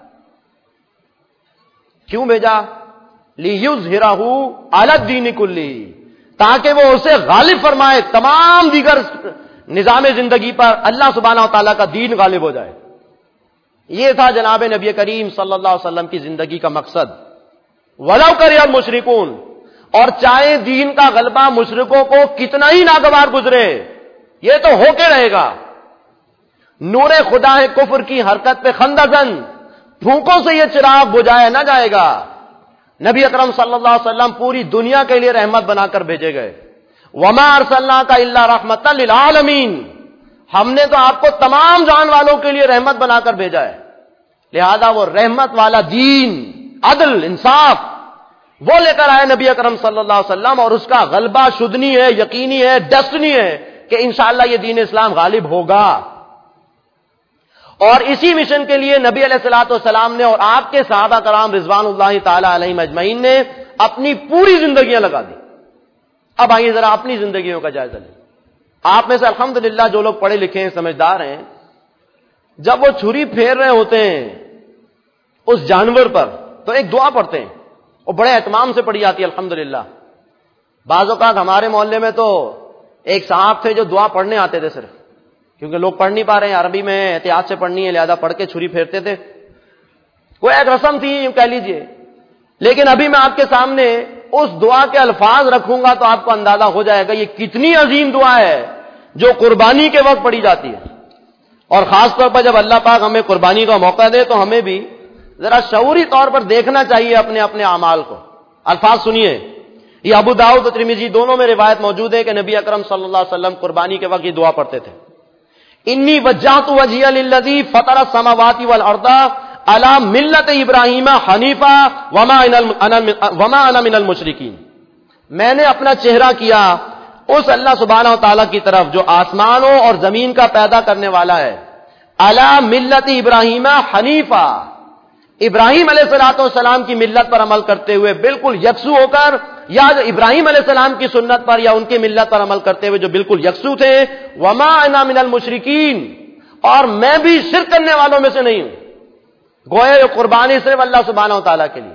کیوں بھیجا؟ لیظہرہ علی الدین کلہ، تاکہ وہ اسے غالب فرمائے تمام دیگر نظام زندگی پر، اللہ سبحانہ و تعالیٰ کا دین غالب ہو جائے. یہ تھا جناب نبی کریم صلی اللہ علیہ وسلم کی زندگی کا مقصد. وَلَوْ كَرِهَ الْمُشْرِكُونَ، اور چاہے دین کا غلبہ مشرکوں کو کتنا ہی ناگوار گزرے، یہ تو ہو کے رہے گا. نور خدا ہے کفر کی حرکت پہ خندقن، پھونکوں سے یہ چراغ بجھایا نہ جائے گا. نبی اکرم صلی اللہ علیہ وسلم پوری دنیا کے لیے رحمت بنا کر بھیجے گئے. وما ارسلناک الا رحمۃ للعالمین، ہم نے تو آپ کو تمام جان والوں کے لیے رحمت بنا کر بھیجا ہے. لہذا وہ رحمت والا دین، عدل، انصاف وہ لے کر آئے نبی اکرم صلی اللہ علیہ وسلم، اور اس کا غلبہ شدنی ہے، یقینی ہے، ڈیسٹنی ہے کہ انشاءاللہ یہ دین اسلام غالب ہوگا. اور اسی مشن کے لیے نبی علیہ الصلوۃ والسلام نے اور آپ کے صحابہ کرام رضوان اللہ تعالی علیہم اجمعین نے اپنی پوری زندگیاں لگا دی. اب آئیے ذرا اپنی زندگیوں کا جائزہ لیں. آپ میں سے الحمدللہ جو لوگ پڑھے لکھے ہیں، سمجھدار ہیں، جب وہ چھری پھیر رہے ہوتے ہیں اس جانور پر تو ایک دعا پڑھتے ہیں، وہ بڑے اہتمام سے پڑھی جاتی ہے الحمدللہ. بعض اوقات ہمارے محلے میں تو ایک صاحب تھے جو دعا پڑھنے آتے تھے صرف، کیونکہ لوگ پڑھ نہیں پا رہے ہیں، عربی میں احتیاط سے پڑھنی ہے، لہذا پڑھ کے چھری پھیرتے تھے. وہ ایک رسم تھی یوں کہہ لیجئے. لیکن ابھی میں آپ کے سامنے اس دعا کے الفاظ رکھوں گا تو آپ کو اندازہ ہو جائے گا یہ کتنی عظیم دعا ہے جو قربانی کے وقت پڑھی جاتی ہے. اور خاص طور پر جب اللہ پاک ہمیں قربانی کا موقع دے تو ہمیں بھی ذرا شعوری طور پر دیکھنا چاہیے اپنے اپنے اعمال کو. الفاظ سنیے، یہ ابو داؤد اور ترمذی دونوں میں روایت موجود ہے کہ نبی اکرم صلی اللہ علیہ وسلم قربانی کے وقت یہ دعا پڑھتے تھے. انی وجہت وجہی للذی فطر السماوات والارض علی ملت ابراہیم حنیفا وما انا من المشرکین، میں نے اپنا چہرہ کیا اس اللہ سبحانہ و تعالیٰ کی طرف جو آسمانوں اور زمین کا پیدا کرنے والا ہے. علی ملت ابراہیم حنیفا، ابراہیم علیہ الصلوۃ والسلام کی ملت پر عمل کرتے ہوئے بالکل یکسو ہو کر، یا ابراہیم علیہ السلام کی سنت پر یا ان کی ملت پر عمل کرتے ہوئے جو بالکل یکسو تھے. وما انا من المشرکین، اور میں بھی شرک کرنے والوں میں سے نہیں ہوں. گویا یہ قربانی صرف اللہ سبحانہ و تعالیٰ کے لیے.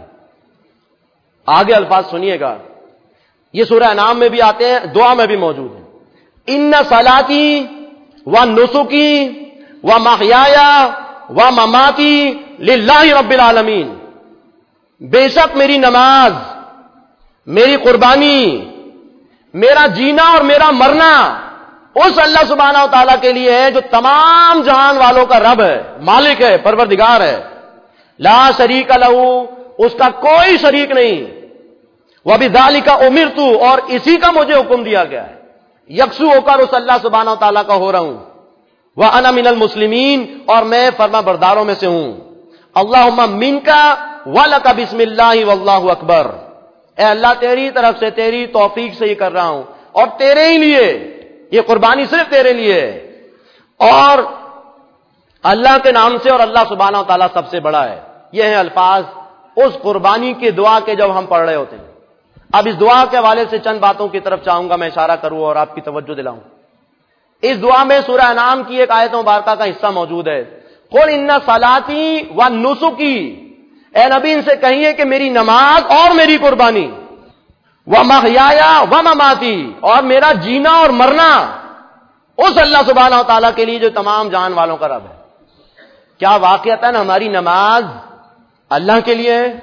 آگے الفاظ سنیے گا، یہ سورہ انعام میں بھی آتے ہیں، دعا میں بھی موجود ہے. ان صلاتی و نسکی و محیای و مماتی للہ رب العالمین، بے شک میری نماز، میری قربانی، میرا جینا اور میرا مرنا اس اللہ سبحانہ و تعالیٰ کے لیے ہے جو تمام جہان والوں کا رب ہے، مالک ہے، پروردگار ہے. لا شریک لہ، اس کا کوئی شریک نہیں. وبذالک امرت، اور اسی کا مجھے حکم دیا گیا ہے، یکسو ہو کر اس اللہ سبحانہ و تعالیٰ کا ہو رہا ہوں. وانا من المسلمین، اور میں فرما برداروں میں سے ہوں. اللہم منک ولک بسم اللہ واللہ اکبر، اے اللہ تیری طرف سے تیری توفیق سے یہ کر رہا ہوں اور تیرے ہی لیے، یہ قربانی صرف تیرے لیے ہے. اور اللہ کے نام سے، اور اللہ سبحانہ و تعالیٰ سب سے بڑا ہے. یہ ہیں الفاظ اس قربانی کی دعا کے جب ہم پڑھ رہے ہوتے ہیں. اب اس دعا کے حوالے سے چند باتوں کی طرف چاہوں گا میں اشارہ کروں اور آپ کی توجہ دلاؤں. اس دعا میں سورہ انعام کی ایک آیت مبارکہ کا حصہ موجود ہے. قل ان صلاتی و نسکی، اے نبی ان سے کہیے کہ میری نماز اور میری قربانی، و محیایا و مماتی، اور میرا جینا اور مرنا اس اللہ سبحانہ و تعالیٰ کے لیے جو تمام جان والوں کا رب ہے. کیا واقعتاً ہماری نماز اللہ کے لیے ہے؟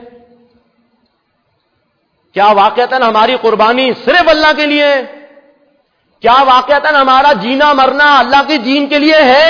کیا واقعتاً ہماری قربانی صرف اللہ کے لیے ہے؟ کیا واقعتاً ہمارا جینا مرنا اللہ کے دین کے لیے ہے؟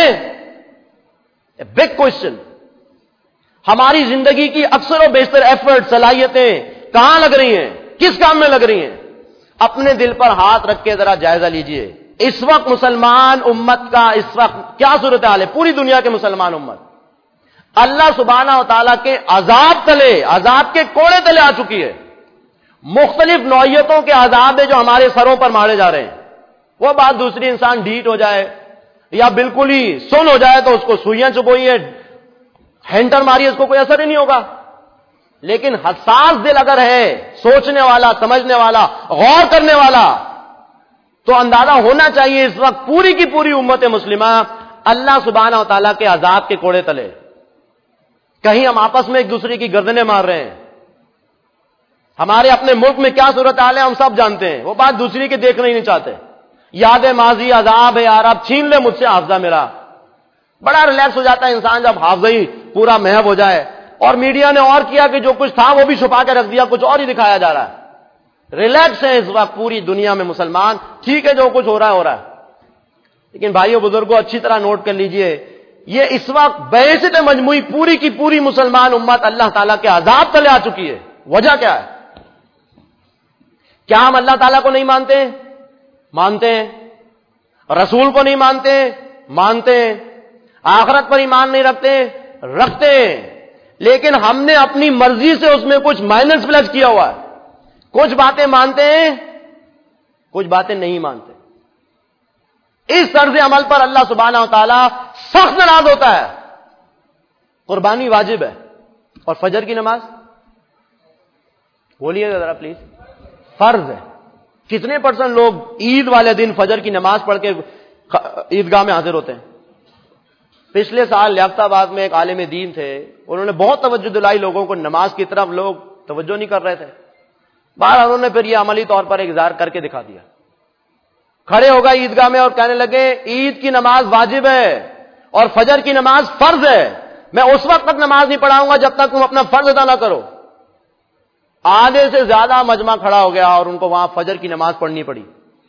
Big question. ہماری زندگی کی اکثر و بیشتر ایفرٹ، صلاحیتیں کہاں لگ رہی ہیں؟ کس کام میں لگ رہی ہیں؟ اپنے دل پر ہاتھ رکھ کے ذرا جائزہ لیجئے. اس وقت مسلمان امت کا اس وقت کیا صورتحال ہے؟ پوری دنیا کے مسلمان امت اللہ سبحانہ و تعالیٰ کے عذاب تلے، عذاب کے کوڑے تلے آ چکی ہے. مختلف نوعیتوں کے عذاب ہے جو ہمارے سروں پر مارے جا رہے ہیں. وہ بات دوسری، انسان ڈھیٹ ہو جائے یا بالکل ہی سن ہو جائے تو اس کو سوئیاں چبوئیے، ہینٹر ماری، اس کو کوئی اثر ہی نہیں ہوگا. لیکن حساس دل اگر ہے، سوچنے والا، سمجھنے والا، غور کرنے والا، تو اندازہ ہونا چاہیے اس وقت پوری کی پوری امت مسلمہ اللہ سبحانہ و تعالیٰ کے عذاب کے کوڑے تلے. کہیں ہم آپس میں ایک دوسرے کی گردنیں مار رہے ہیں. ہمارے اپنے ملک میں کیا صورتحال ہے ہم سب جانتے ہیں, وہ بات دوسری کے دیکھنا ہی نہیں چاہتے. یاد ماضی عذاب ہے یار, اب چھین لے مجھ سے حافظہ میرا. بڑا ریلیکس ہو جاتا ہے انسان جب حافظہ ہی پورا محو ہو جائے. اور میڈیا نے اور کیا کہ جو کچھ تھا وہ بھی چھپا کے رکھ دیا, کچھ اور ہی دکھایا جا رہا ہے. ریلیکس ہے اس وقت پوری دنیا میں مسلمان. ٹھیک ہے جو کچھ ہو رہا ہے ہو رہا ہے, لیکن بھائیو بزرگوں اچھی طرح نوٹ کر لیجئے, یہ اس وقت بحیثیت مجموعی پوری کی پوری مسلمان امت اللہ تعالیٰ کے عذاب تلے آ چکی ہے. وجہ کیا ہے؟ کیا ہم اللہ تعالیٰ کو نہیں مانتے؟ مانتے ہیں. رسول کو نہیں مانتے؟ مانتے ہیں. آخرت پر ایمان نہیں رکھتے؟ رکھتے ہیں. لیکن ہم نے اپنی مرضی سے اس میں کچھ مائنس پلس کیا ہوا ہے. کچھ باتیں مانتے ہیں, کچھ باتیں نہیں مانتے. اس طرز عمل پر اللہ سبحانہ و تعالی سخت ناراض ہوتا ہے. قربانی واجب ہے اور فجر کی نماز بولیے گا ذرا پلیز, فرض ہے. کتنے پرسنٹ لوگ عید والے دن فجر کی نماز پڑھ کے عیدگاہ میں حاضر ہوتے ہیں؟ پچھلے سال لیاقت آباد میں ایک عالم دین تھے, انہوں نے بہت توجہ دلائی لوگوں کو نماز کی طرف, لوگ توجہ نہیں کر رہے تھے. بہرحال انہوں نے پھر یہ عملی طور پر ایک اظہار کر کے دکھا دیا. کھڑے ہو گئے عیدگاہ میں اور کہنے لگے عید کی نماز واجب ہے اور فجر کی نماز فرض ہے. میں اس وقت تک نماز نہیں پڑھاؤں گا جب تک تم اپنا فرض ادا نہ کرو. آدھے سے زیادہ مجمع کھڑا ہو گیا اور ان کو وہاں فجر کی نماز پڑھنی پڑی.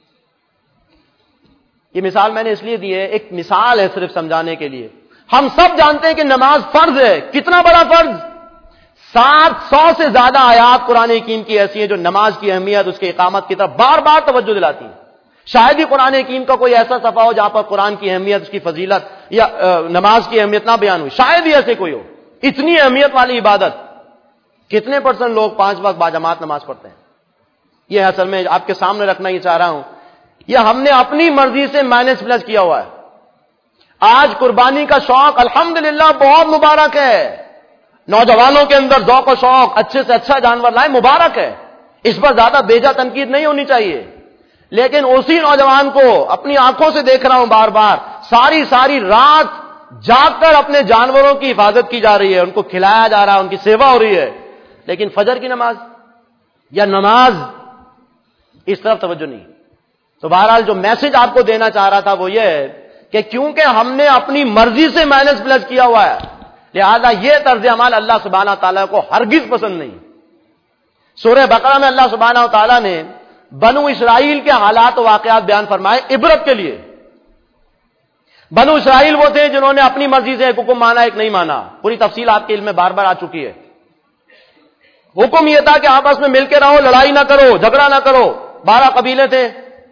یہ مثال میں نے اس لیے دی ہے, ایک مثال ہے صرف سمجھانے کے لیے. ہم سب جانتے ہیں کہ نماز فرض ہے. کتنا بڑا فرض؟ سات سو سے زیادہ آیات قرآن حکیم کی ایسی ہیں جو نماز کی اہمیت, اس کے اقامت کی طرف بار بار توجہ دلاتی ہیں. شاید ہی قرآن حکیم کا کوئی ایسا صفحہ ہو جہاں پر قرآن کی اہمیت, اس کی فضیلت یا نماز کی اہمیت نہ بیان ہوئی. شاید ہی ایسے کوئی ہو. اتنی اہمیت والی عبادت. کتنے پرسنٹ لوگ پانچ وقت باجماعت نماز پڑھتے ہیں؟ یہ اصل میں آپ کے سامنے رکھنا ہی چاہ رہا ہوں. یہ ہم نے اپنی مرضی سے مائنس پلس کیا ہوا ہے. آج قربانی کا شوق الحمدللہ بہت مبارک ہے. نوجوانوں کے اندر ذوق و شوق اچھے سے اچھا جانور لائے, مبارک ہے. اس پر زیادہ بیجا تنقید نہیں ہونی چاہیے. لیکن اسی نوجوان کو اپنی آنکھوں سے دیکھ رہا ہوں بار بار, ساری ساری رات جاگ کر اپنے جانوروں کی حفاظت کی جا رہی ہے, ان کو کھلایا جا رہا ہے, ان کی سیوا ہو رہی ہے. لیکن فجر کی نماز یا نماز اس طرف توجہ نہیں. تو بہرحال جو میسج آپ کو دینا چاہ رہا تھا وہ یہ ہے کہ کیونکہ ہم نے اپنی مرضی سے مائنس پلس کیا ہوا ہے, لہذا یہ طرز عمل اللہ سبحانہ تعالیٰ کو ہرگز پسند نہیں. سورہ بقرہ میں اللہ سبحانہ تعالیٰ نے بنو اسرائیل کے حالات و واقعات بیان فرمائے عبرت کے لیے. بنو اسرائیل وہ تھے جنہوں نے اپنی مرضی سے ایک حکم مانا, ایک نہیں مانا. پوری تفصیل آپ کے علم میں بار بار آ چکی ہے. حکم یہ تھا کہ آپس میں مل کے رہو, لڑائی نہ کرو, جھگڑا نہ کرو. بارہ قبیلے تھے,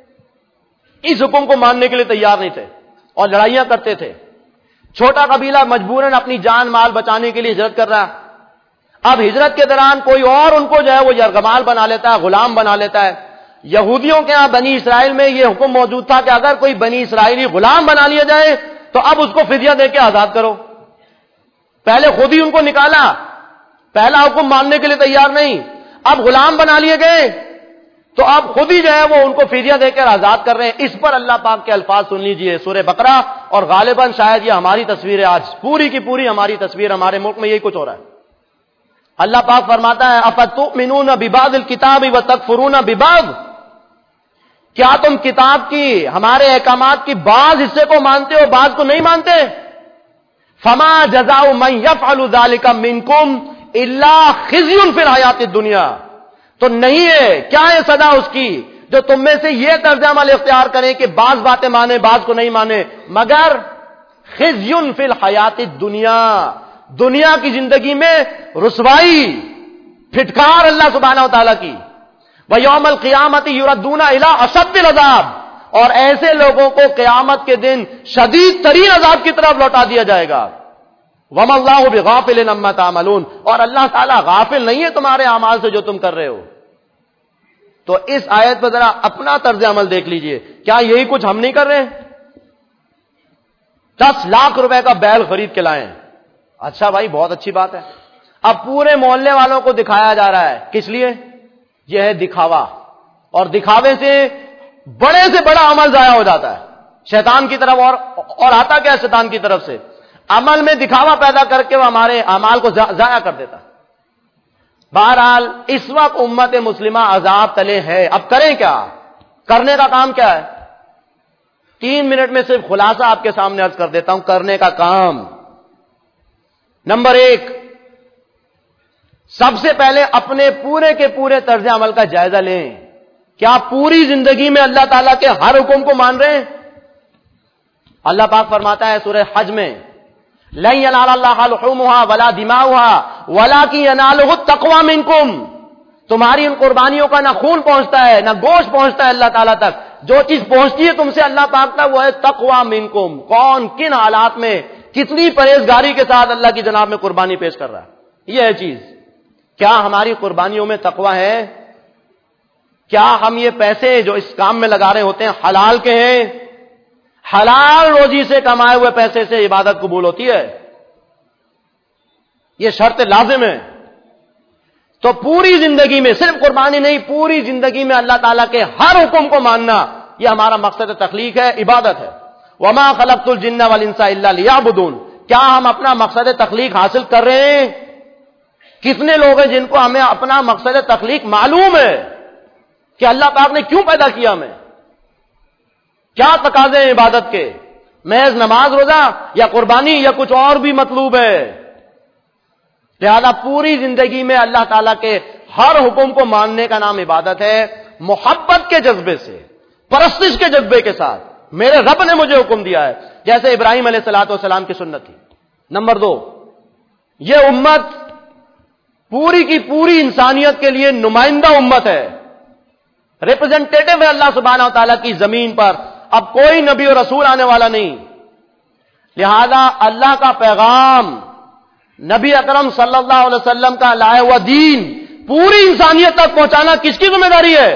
اس حکم کو ماننے کے لیے تیار نہیں تھے اور لڑائیاں کرتے تھے. چھوٹا قبیلہ مجبوراً اپنی جان مال بچانے کے لیے ہجرت کر رہا. اب ہجرت کے دوران کوئی اور ان کو جو ہے وہ یرغمال بنا لیتا ہے, غلام بنا لیتا ہے. یہودیوں کے ہاں بنی اسرائیل میں یہ حکم موجود تھا کہ اگر کوئی بنی اسرائیلی غلام بنا لیا جائے تو اب اس کو فدیہ دے کے آزاد کرو. پہلے خود ہی ان کو نکالا, پہلا حکم ماننے کے لیے تیار نہیں, اب غلام بنا لیے گئے تو اب خود ہی جو ہے وہ ان کو فدیہ دے کر آزاد کر رہے ہیں. اس پر اللہ پاک کے الفاظ سن لیجئے سورہ بقرہ, اور غالباً شاید یہ ہماری تصویر ہے آج, پوری کی پوری ہماری تصویر, ہمارے ملک میں یہی کچھ ہو رہا ہے. اللہ پاک فرماتا ہے افتؤمنون ببعض الکتاب وتکفرون ببعض, کیا تم کتاب کی, ہمارے احکامات کی بعض حصے کو مانتے ہو, بعض کو نہیں مانتے؟ فما جزاء من يفعل ذلك منکم الا خزي فی الحیات الدنیا, تو نہیں ہے, کیا ہے سزا اس کی جو تم میں سے یہ طرز عمل اختیار کریں کہ بعض باتیں مانے بعض کو نہیں مانے, مگر خزي فی الحیات الدنیا, دنیا کی زندگی میں رسوائی, پھٹکار اللہ سبحانہ و تعالیٰ کی. وَيَوْمَ الْقِيَامَةِ يُرَدُّونَ إِلَىٰ أَشَدِّ الْعَذَابِ, اور ایسے لوگوں کو قیامت کے دن شدید ترین عذاب کی طرف لوٹا دیا جائے گا. وَمَا اللَّهُ بِغَافِلٍ عَمَّا تَعْمَلُونَ, اور اللہ تعالیٰ غافل نہیں ہے تمہارے اعمال سے جو تم کر رہے ہو. تو اس آیت پر ذرا اپنا طرز عمل دیکھ لیجئے, کیا یہی کچھ ہم نہیں کر رہے؟ دس لاکھ روپے کا بیل خرید کے لائیں, اچھا بھائی بہت اچھی بات ہے. اب پورے محلے والوں کو دکھایا جا رہا ہے, کس لیے؟ یہ ہے دکھاوا, اور دکھاوے سے بڑے سے بڑا عمل ضائع ہو جاتا ہے شیطان کی طرف. اور اور آتا کیا شیطان کی طرف سے؟ عمل میں دکھاوا پیدا کر کے وہ ہمارے اعمال کو ضائع کر دیتا. بہرحال اس وقت امت مسلمہ عذاب تلے ہے. اب کریں کیا؟ کرنے کا کام کیا ہے؟ تین منٹ میں صرف خلاصہ آپ کے سامنے عرض کر دیتا ہوں. کرنے کا کام نمبر ایک، سب سے پہلے اپنے پورے کے پورے طرز عمل کا جائزہ لیں. کیا پوری زندگی میں اللہ تعالیٰ کے ہر حکم کو مان رہے ہیں؟ اللہ پاک فرماتا ہے سورہ حج میں، لن ينال الله لحومها ولا دماؤها ولكن يناله التقوى منكم. تمہاری ان قربانیوں کا نہ خون پہنچتا ہے نہ گوشت پہنچتا ہے اللہ تعالیٰ تک. جو چیز پہنچتی ہے تم سے اللہ پاک تک وہ ہے تقوی منکم. کون کن حالات میں کتنی پرہیزگاری کے ساتھ اللہ کی جناب میں قربانی پیش کر رہا ہے، یہ ہے چیز. کیا ہماری قربانیوں میں تقوی ہے؟ کیا ہم یہ پیسے جو اس کام میں لگا رہے ہوتے ہیں حلال کے ہیں؟ حلال روزی سے کمائے ہوئے پیسے سے عبادت قبول ہوتی ہے، یہ شرط لازم ہے. تو پوری زندگی میں صرف قربانی نہیں، پوری زندگی میں اللہ تعالیٰ کے ہر حکم کو ماننا، یہ ہمارا مقصد تخلیق ہے، عبادت ہے. وما خلقت الجن والانس الا لیعبدون. کیا ہم اپنا مقصد تخلیق حاصل کر رہے ہیں؟ کتنے لوگ ہیں جن کو ہمیں اپنا مقصد تخلیق معلوم ہے کہ اللہ پاک نے کیوں پیدا کیا ہمیں، کیا تقاضے ہیں عبادت کے؟ محض نماز روزہ یا قربانی یا کچھ اور بھی مطلوب ہے؟ لہذا پوری زندگی میں اللہ تعالیٰ کے ہر حکم کو ماننے کا نام عبادت ہے. محبت کے جذبے سے، پرستش کے جذبے کے ساتھ، میرے رب نے مجھے حکم دیا ہے، جیسے ابراہیم علیہ الصلوۃ والسلام کی سنت تھی. نمبر دو، یہ امت پوری کی پوری انسانیت کے لیے نمائندہ امت ہے، ریپرزینٹیٹو ہے اللہ سبحانہ و تعالیٰ کی زمین پر. اب کوئی نبی اور رسول آنے والا نہیں، لہذا اللہ کا پیغام، نبی اکرم صلی اللہ علیہ وسلم کا لایا ہوا دین پوری انسانیت تک پہنچانا کس کی ذمہ داری ہے؟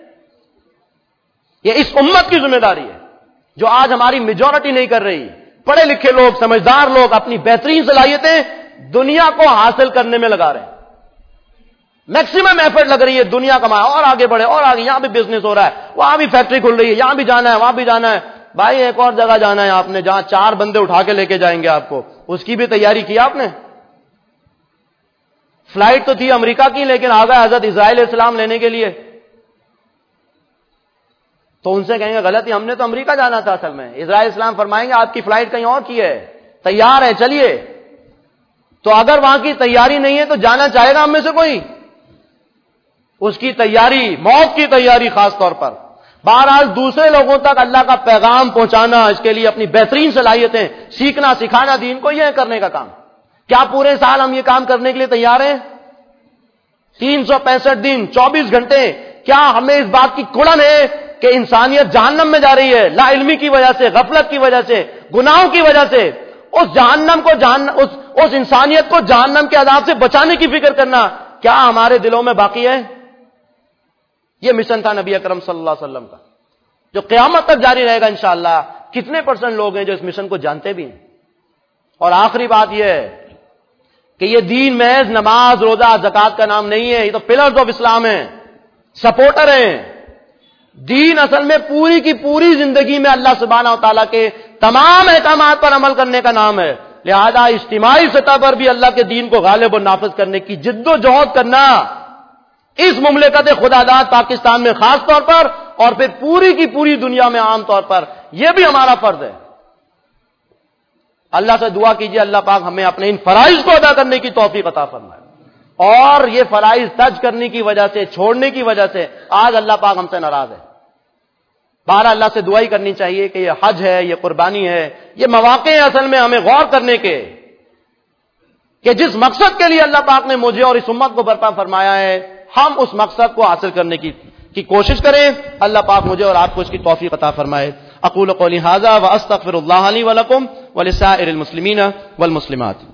یہ اس امت کی ذمہ داری ہے، جو آج ہماری میجورٹی نہیں کر رہی. پڑھے لکھے لوگ، سمجھدار لوگ اپنی بہترین صلاحیتیں دنیا کو حاصل کرنے میں لگا رہے ہیں. میکسیمم ایفرٹ لگ رہی ہے دنیا کمائے اور آگے بڑھے اور آگے. یہاں بھی بزنس ہو رہا ہے، وہاں بھی فیکٹری کھل رہی ہے، یہاں بھی جانا ہے وہاں بھی جانا ہے. بھائی ایک اور جگہ جانا ہے آپ نے جہاں چار بندے اٹھا کے لے کے جائیں گے آپ کو، اس کی بھی تیاری کی آپ نے؟ فلائٹ تو تھی امریکہ کی، لیکن آ گئے حضرت اسرائیل علیہ السلام لینے کے لیے. تو ان سے کہیں گے غلطی، ہم نے تو امریکہ جانا تھا اصل میں. اسرائیل السلام فرمائیں گے آپ کی فلائٹ کہیں اور کی ہے، تیار ہے چلیے. تو اگر وہاں کی تیاری نہیں ہے تو جانا چاہے گا ہم میں سے کوئی؟ اس کی تیاری، موت کی تیاری خاص طور پر. بہرحال دوسرے لوگوں تک اللہ کا پیغام پہنچانا، اس کے لیے اپنی بہترین صلاحیتیں سیکھنا سکھانا دین کو، یہ کرنے کا کام. کیا پورے سال ہم یہ کام کرنے کے لیے تیار ہیں؟ تین سو پینسٹھ دن چوبیس گھنٹے. کیا ہمیں اس بات کی کڑن ہے کہ انسانیت جہنم میں جا رہی ہے لا علمی کی وجہ سے، غفلت کی وجہ سے، گناہوں کی وجہ سے؟ اس جہنم کو جہنم اس, اس انسانیت کو جہنم کے عذاب سے بچانے کی فکر کرنا کیا ہمارے دلوں میں باقی ہے؟ یہ مشن تھا نبی اکرم صلی اللہ علیہ وسلم کا، جو قیامت تک جاری رہے گا انشاءاللہ. کتنے پرسنٹ لوگ ہیں جو اس مشن کو جانتے بھی ہیں؟ اور آخری بات یہ ہے کہ یہ دین محض نماز روزہ زکات کا نام نہیں ہے، یہ تو پلرز آف اسلام ہیں، سپورٹر ہیں. دین اصل میں پوری کی پوری زندگی میں اللہ سبحانہ و تعالیٰ کے تمام احکامات پر عمل کرنے کا نام ہے. لہذا اجتماعی سطح پر بھی اللہ کے دین کو غالب و نافذ کرنے کی جد و جہد کرنا اس مملکت خداداد پاکستان میں خاص طور پر اور پھر پوری کی پوری دنیا میں عام طور پر، یہ بھی ہمارا فرض ہے. اللہ سے دعا کیجئے اللہ پاک ہمیں اپنے ان فرائض کو ادا کرنے کی توفیق عطا فرمائے. اور یہ فرائض ترک کرنے کی وجہ سے، چھوڑنے کی وجہ سے آج اللہ پاک ہم سے ناراض ہے. بہرحال اللہ سے دعائی کرنی چاہیے کہ یہ حج ہے، یہ قربانی ہے، یہ مواقع ہیں اصل میں ہمیں غور کرنے کے کہ جس مقصد کے لیے اللہ پاک نے مجھے اور اس امت کو برپا فرمایا ہے، ہم اس مقصد کو حاصل کرنے کی کی کوشش کریں. اللہ پاک مجھے اور آپ کو اس کی توفیق عطا فرمائے. اقول قولی ھذا واستغفر اللہ لی ولکم ولسائر المسلمین والمسلمات.